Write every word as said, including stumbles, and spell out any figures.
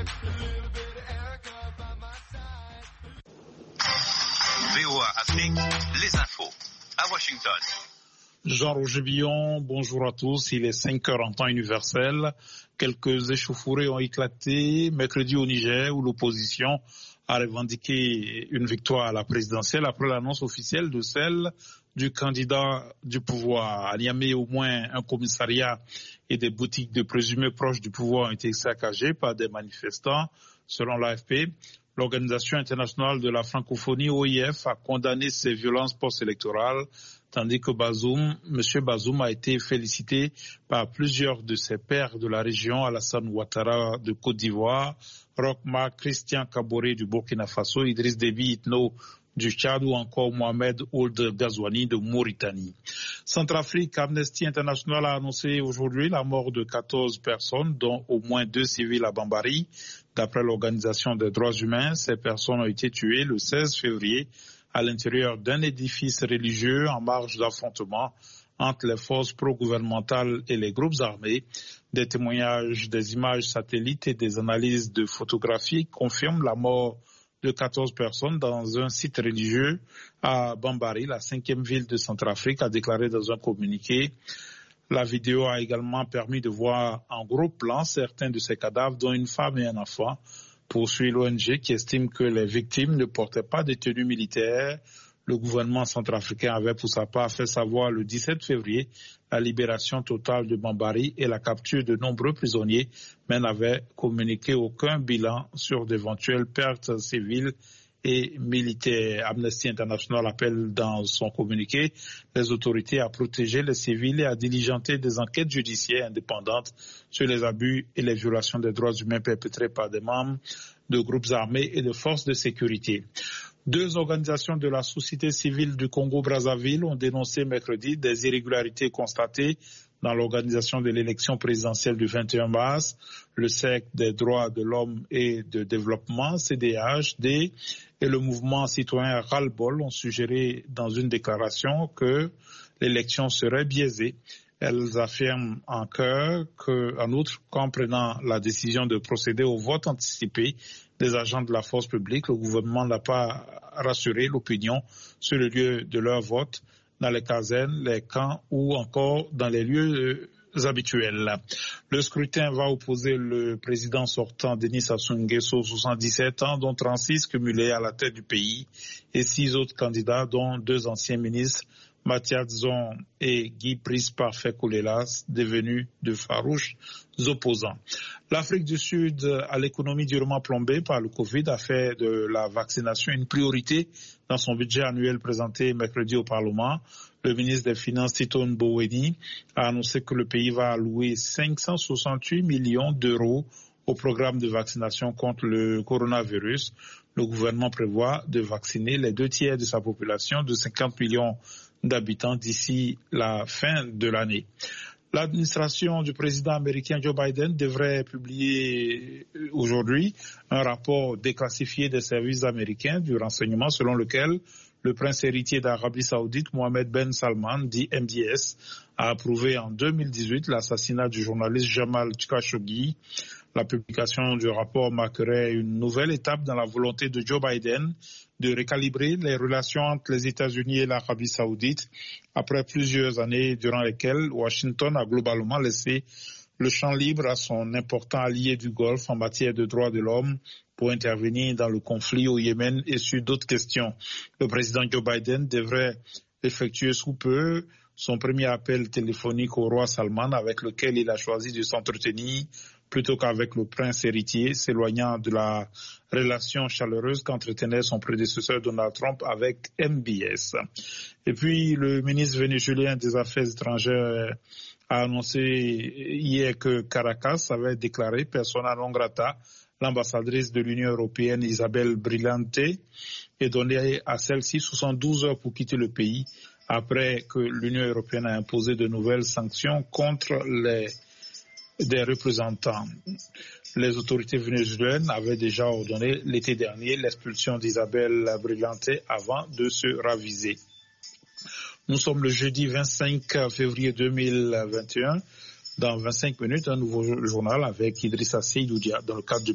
V O A Afrique, les infos à Washington. Jean-Roger Billon, bonjour à tous. Il est cinq heures en temps universel. Quelques échauffourées ont éclaté mercredi au Niger où l'opposition a revendiqué une victoire à la présidentielle après l'annonce officielle de celle du candidat du pouvoir. À Niamey, au moins un commissariat et des boutiques de présumés proches du pouvoir ont été saccagés par des manifestants. Selon l'A F P, l'Organisation internationale de la francophonie, O I F, a condamné ces violences post-électorales, tandis que Bazoum, M. Bazoum a été félicité par plusieurs de ses pairs de la région, Alassane Ouattara de Côte d'Ivoire, Rochma Christian Kaboré du Burkina Faso, Idriss Déby Itno du Tchad ou encore Mohamed Ould Ghazouani de Mauritanie. Centrafrique, Amnesty International a annoncé aujourd'hui la mort de quatorze personnes, dont au moins deux civils à Bambari. D'après l'Organisation des droits humains, ces personnes ont été tuées le seize février à l'intérieur d'un édifice religieux en marge d'affrontements entre les forces pro-gouvernementales et les groupes armés. Des témoignages, des images satellites et des analyses de photographies confirment la mort de quatorze personnes dans un site religieux à Bambari, la cinquième ville de Centrafrique, a déclaré dans un communiqué. La vidéo a également permis de voir en gros plan certains de ces cadavres, dont une femme et un enfant, poursuit l'O N G qui estime que les victimes ne portaient pas de tenue militaire. Le gouvernement centrafricain avait pour sa part fait savoir le dix-sept février la libération totale de Bambari et la capture de nombreux prisonniers, mais n'avait communiqué aucun bilan sur d'éventuelles pertes civiles et militaires. Amnesty International appelle dans son communiqué les autorités à protéger les civils et à diligenter des enquêtes judiciaires indépendantes sur les abus et les violations des droits humains perpétrés par des membres de groupes armés et de forces de sécurité. Deux organisations de la société civile du Congo-Brazzaville ont dénoncé mercredi des irrégularités constatées dans l'organisation de l'élection présidentielle du vingt et un mars. Le Cercle des droits de l'homme et de développement, C D H D, et le mouvement citoyen Ras-le-Bol ont suggéré dans une déclaration que l'élection serait biaisée. Elles affirment en chœur que, en outre, qu'en prenant la décision de procéder au vote anticipé des agents de la force publique, le gouvernement n'a pas rassuré l'opinion sur le lieu de leur vote dans les casernes, les camps ou encore dans les lieux habituels. Le scrutin va opposer le président sortant Denis Sassou Nguesso, soixante-dix-sept ans, dont trente-six cumulés à la tête du pays, et six autres candidats, dont deux anciens ministres, Mathias Zon et Guy Brice Parfait Koulelas, devenus de farouches opposants. L'Afrique du Sud, à l'économie durement plombée par le Covid, a fait de la vaccination une priorité dans son budget annuel présenté mercredi au Parlement. Le ministre des Finances, Tito Mboweni, a annoncé que le pays va allouer cinq cent soixante-huit millions d'euros au programme de vaccination contre le coronavirus. Le gouvernement prévoit de vacciner les deux tiers de sa population de cinquante millions d'habitants d'ici la fin de l'année. L'administration du président américain Joe Biden devrait publier aujourd'hui un rapport déclassifié des services américains du renseignement selon lequel le prince héritier d'Arabie Saoudite, Mohammed Ben Salman, dit M B S, a approuvé en deux mille dix-huit l'assassinat du journaliste Jamal Khashoggi. La publication du rapport marquerait une nouvelle étape dans la volonté de Joe Biden de récalibrer les relations entre les États-Unis et l'Arabie Saoudite après plusieurs années durant lesquelles Washington a globalement laissé le champ libre à son important allié du Golfe en matière de droits de l'homme pour intervenir dans le conflit au Yémen et sur d'autres questions. Le président Joe Biden devrait effectuer sous peu son premier appel téléphonique au roi Salman avec lequel il a choisi de s'entretenir plutôt qu'avec le prince héritier, s'éloignant de la relation chaleureuse qu'entretenait son prédécesseur Donald Trump avec M B S. Et puis, le ministre vénézuélien des Affaires étrangères a annoncé hier que Caracas avait déclaré persona non grata l'ambassadrice de l'Union européenne Isabelle Brillante et donné à celle-ci soixante-douze heures pour quitter le pays après que l'Union européenne a imposé de nouvelles sanctions contre les des représentants. Les autorités vénézuéliennes avaient déjà ordonné l'été dernier l'expulsion d'Isabelle Brillante avant de se raviser. Nous sommes le jeudi vingt-cinq février deux mille vingt et un. Dans vingt-cinq minutes, un nouveau journal avec Idrissa Seydoudia dans le cadre du